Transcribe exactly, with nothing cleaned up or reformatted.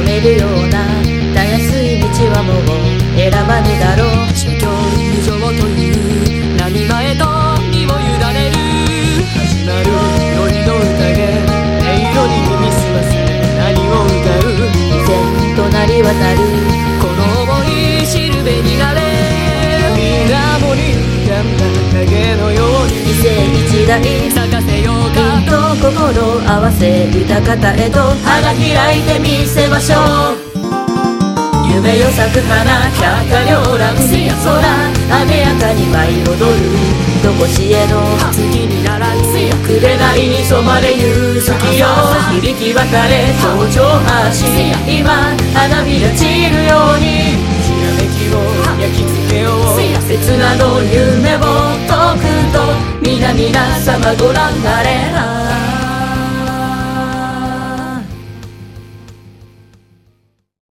求めるようなたやすい道はもう選ばぬだろう。 社協無常という波前と身を委ねる始まる恋の宴、音色に耳すませ何を歌う。 依然となり渡るこの想いしるべになれ。水面に浮かんだ影のように一世一代咲かせようきかっと心合わせ歌方へと花開いてみせましょう。夢よ咲く花百花繚乱空あでやかに舞い踊るどこしへの次にならん紅に染まれゆ月よ響き渡れ頂上発今花びら散るようにひらめきを焼き付けよう。 刹那の夢を解くと皆々様ご覧なれ。